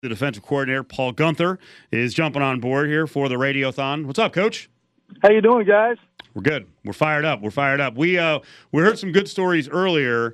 The defensive coordinator, Paul Guenther, is jumping on board here for the Radiothon. What's up, Coach? How you doing, guys? We're good. We're fired up. We heard some good stories earlier.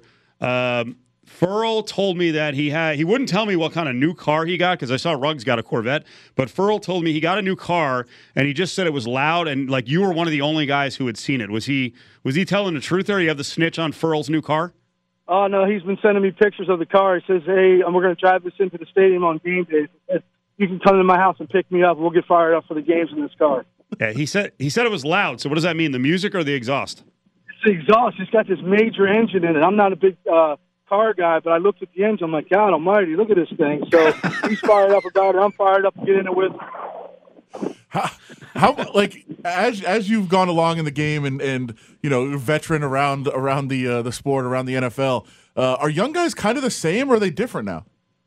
Furl told me that he wouldn't tell me what kind of new car he got because I saw Ruggs got a Corvette, but Furl told me he got a new car and he just said it was loud and like you were one of the only guys who had seen it. Was he telling the truth there? You have the snitch on Furl's new car? Oh, no, he's been sending me pictures of the car. He says, hey, we're going to drive this into the stadium on game days. You can come to my house and pick me up. We'll get fired up for the games in this car. Yeah, he said it was loud. So what does that mean, the music or the exhaust? It's the exhaust. It's got this major engine in it. I'm not a big car guy, but I looked at the engine. I'm like, God almighty, look at this thing. So he's fired up about it. I'm fired up to get in it with him. How like as you've gone along in the game and you know veteran around the sport, around the NFL, are young guys kind of the same or are they different now?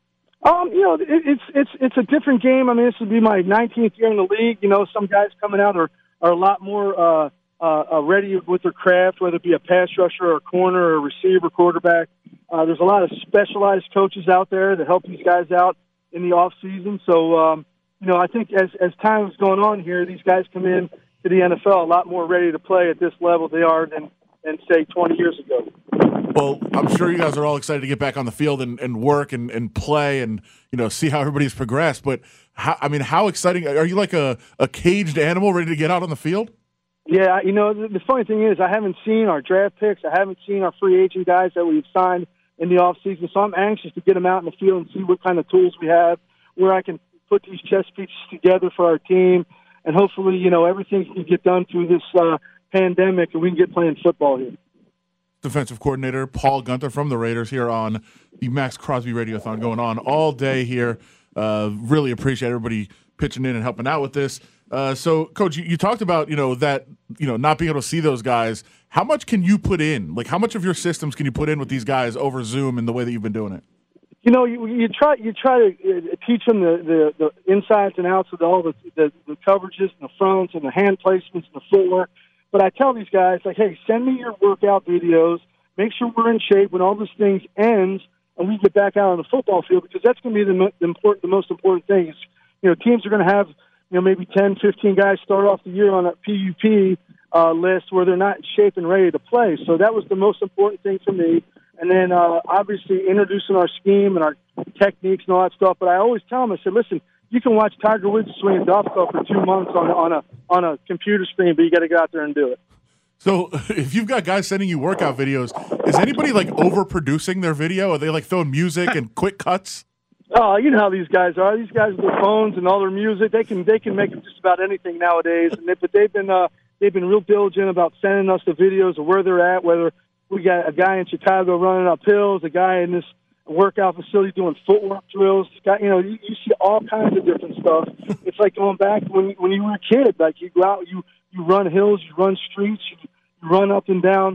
You know, it's a different game. I mean, this would be my 19th year in the league. You know, some guys coming out are a lot more ready with their craft, whether it be a pass rusher or a corner or a receiver, quarterback. There's a lot of specialized coaches out there that help these guys out in the off season. So, you know, I think as time is going on here, these guys come in to the NFL a lot more ready to play at this level they are than say 20 years ago. Well, I'm sure you guys are all excited to get back on the field and work and play and, you know, see how everybody's progressed. But, how exciting – are you like a caged animal ready to get out on the field? Yeah, you know, the funny thing is I haven't seen our draft picks. I haven't seen our free agent guys that we've signed in the offseason. So I'm anxious to get them out in the field and see what kind of tools we have, where I can put these chess pieces together for our team. And hopefully, you know, everything can get done through this pandemic and we can get playing football here. Defensive coordinator Paul Guenther from the Raiders here on the Max Crosby Radiothon, going on all day here. Really appreciate everybody pitching in and helping out with this. So, Coach, you talked about, you know, that, you know, not being able to see those guys. How much can you put in? Like, how much of your systems can you put in with these guys over Zoom and the way that you've been doing it? You know, you try to teach them the insides and outs of all the coverages and the fronts and the hand placements and the footwork. But I tell these guys, like, hey, send me your workout videos. Make sure we're in shape when all this thing ends and we get back out on the football field, because that's going to be the most important thing. Is, you know, teams are going to have, you know, maybe 10, 15 guys start off the year on a PUP list where they're not in shape and ready to play. So that was the most important thing for me. And then obviously introducing our scheme and our techniques and all that stuff. But I always tell them, I said, listen, you can watch Tiger Woods swing a golf club for 2 months on a computer screen, but you got to get out there and do it. So if you've got guys sending you workout videos, is anybody like overproducing their video? Are they like throwing music and quick cuts? Oh, you know how these guys are. These guys with their phones and all their music, they can make just about anything nowadays. But they've been real diligent about sending us the videos of where they're at. Whether we got a guy in Chicago running up hills, a guy in this workout facility doing footwork drills. You know, you see all kinds of different stuff. It's like going back when you were a kid. Like you go out, you run hills, you run streets, you run up and down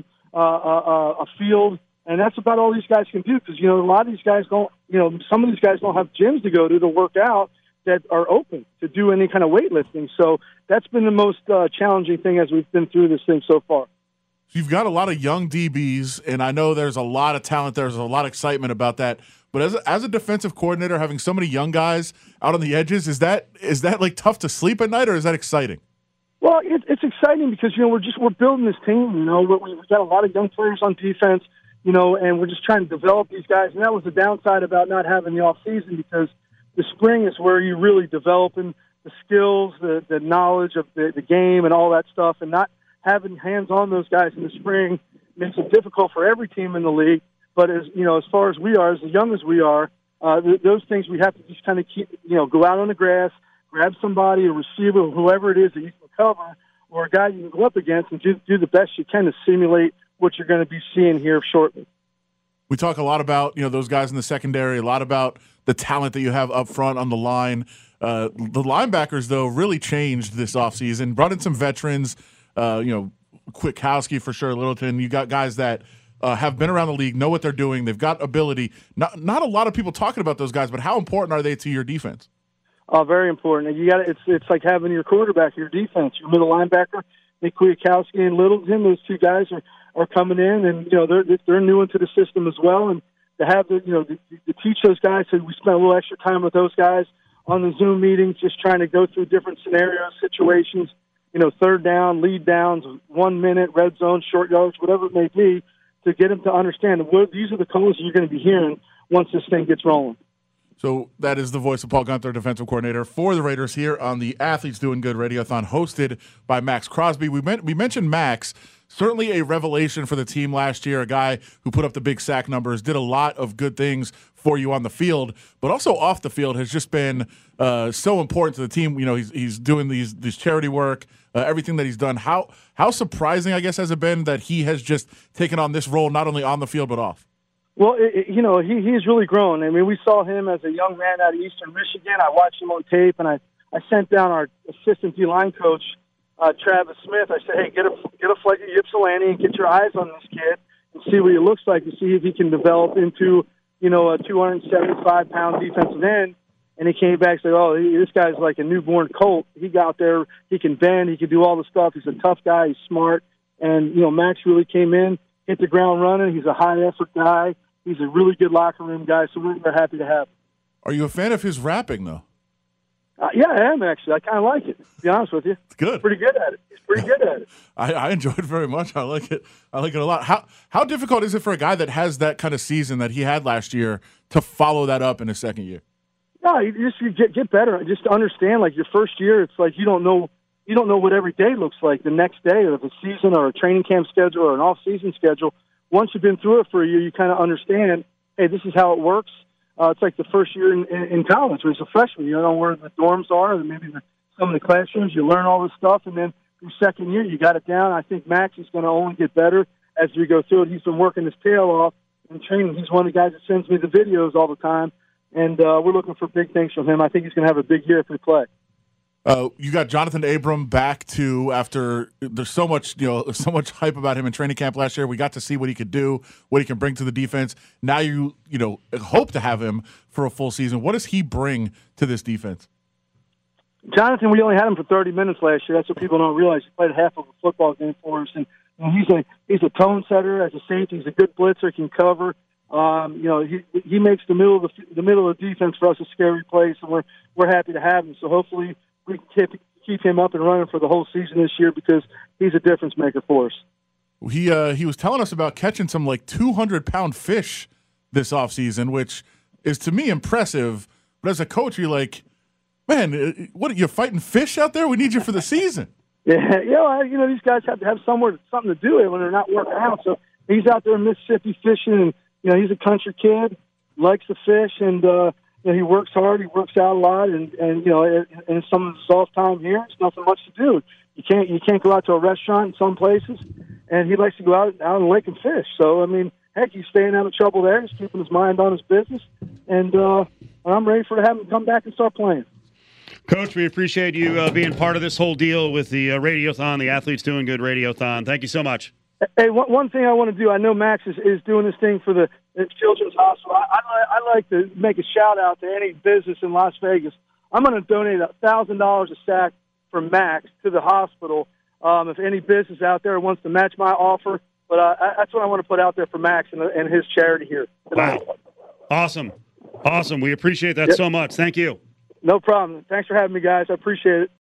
a field. And that's about all these guys can do, because, you know, a lot of these guys don't, you know, some of these guys don't have gyms to go to work out that are open to do any kind of weightlifting. So that's been the most challenging thing as we've been through this thing so far. So you've got a lot of young DBs, and I know there's a lot of talent. There's a lot of excitement about that. But as a defensive coordinator, having so many young guys out on the edges, is that like tough to sleep at night, or is that exciting? Well, it's exciting because, you know, we're building this team. You know, we've got a lot of young players on defense. You know, and we're just trying to develop these guys. And that was the downside about not having the off season, because the spring is where you're really developing the skills, the knowledge of the game and all that stuff. And not having hands on those guys in the spring makes it difficult for every team in the league. But as you know, as far as we are, as young as we are, those things we have to just kind of keep, you know, go out on the grass, grab somebody, a receiver, whoever it is that you can cover, or a guy you can go up against, and do the best you can to simulate what you're going to be seeing here shortly. We talk a lot about, you know, those guys in the secondary, a lot about the talent that you have up front on the line. The linebackers, though, really changed this offseason, brought in some veterans, you know, Kwiatkowski for sure, Littleton. You got guys that have been around the league, know what they're doing. They've got ability. Not a lot of people talking about those guys, but how important are they to your defense? Very important. You got it's like having your quarterback, your defense, your middle linebacker, Nick Kwiatkowski and Littleton. Those two guys are coming in, and you know they're new into the system as well. And to have to teach those guys. So we spent a little extra time with those guys on the Zoom meetings, just trying to go through different scenarios, situations, third down, lead downs, 1 minute, red zone, short yards, whatever it may be, to get them to understand these are the calls you're going to be hearing once this thing gets rolling. So that is the voice of Paul Guenther, defensive coordinator for the Raiders here on the Athletes Doing Good Radiothon, hosted by Max Crosby. We mentioned Max, certainly a revelation for the team last year, a guy who put up the big sack numbers, did a lot of good things for you on the field, but also off the field has just been so important to the team. He's doing these charity work, everything that he's done. How surprising, I guess, has it been that he has just taken on this role not only on the field but off? Well, he's really grown. I mean, we saw him as a young man out of Eastern Michigan. I watched him on tape, and I sent down our assistant D-line coach, Travis Smith. I said, hey, get a flight to Ypsilanti and get your eyes on this kid and see what he looks like and see if he can develop into, a 275-pound defensive end. And he came back and said, oh, this guy's like a newborn colt. He got there. He can bend. He can do all the stuff. He's a tough guy. He's smart. And, Max really came in, hit the ground running. He's a high-effort guy. He's a really good locker room guy, so we're happy to have him. Are you a fan of his rapping, though? Yeah, I am, actually. I kind of like it, to be honest with you. It's good. Pretty good at it. He's pretty good at it. I enjoy it very much. I like it. I like it a lot. How difficult is it for a guy that has that kind of season that he had last year to follow that up in his second year? No, you get better. Just to understand, like your first year, it's like you don't know what every day looks like the next day, or the season, or a training camp schedule, or an off-season schedule. Once you've been through it for a year, you kind of understand, hey, this is how it works. It's like the first year in college when you're a freshman. You don't know where the dorms are, or maybe some of the classrooms. You learn all this stuff, and then your second year, you got it down. I think Max is going to only get better as we go through it. He's been working his tail off in training. He's one of the guys that sends me the videos all the time, and we're looking for big things from him. I think he's going to have a big year if we play. You got Jonathan Abram back to after there's so much hype about him in training camp last year. We got to see what he could do, what he can bring to the defense. Now you hope to have him for a full season. What does he bring to this defense? Jonathan, we only had him for 30 minutes last year. That's what people don't realize. He played half of a football game for us, and he's a tone setter as a safety. He's a good blitzer, can cover. He makes the middle of the defense for us a scary place, and we're happy to have him. So hopefully we can keep him up and running for the whole season this year because he's a difference maker for us. He was telling us about catching some 200-pound fish this offseason, which is to me impressive. But as a coach, you're like, man, what are you fighting fish out there? We need you for the season. Yeah, these guys have to have something to do when they're not working out. So he's out there in Mississippi fishing, and he's a country kid, likes to fish, and he works hard. He works out a lot, and in some of the soft time here, there's nothing much to do. You can't go out to a restaurant in some places, and he likes to go out on the lake and fish. So I mean, heck, he's staying out of trouble there. He's keeping his mind on his business, and I'm ready to have him come back and start playing. Coach, we appreciate you being part of this whole deal with the Radiothon, the Athletes Doing Good Radiothon. Thank you so much. Hey, one thing I want to do, I know Max is doing this thing for the Children's Hospital. I like to make a shout-out to any business in Las Vegas. I'm going to donate $1,000 a sack from Max to the hospital if any business out there wants to match my offer. But that's what I want to put out there for Max and his charity here tonight. Wow. Awesome. We appreciate that so much. Thank you. No problem. Thanks for having me, guys. I appreciate it.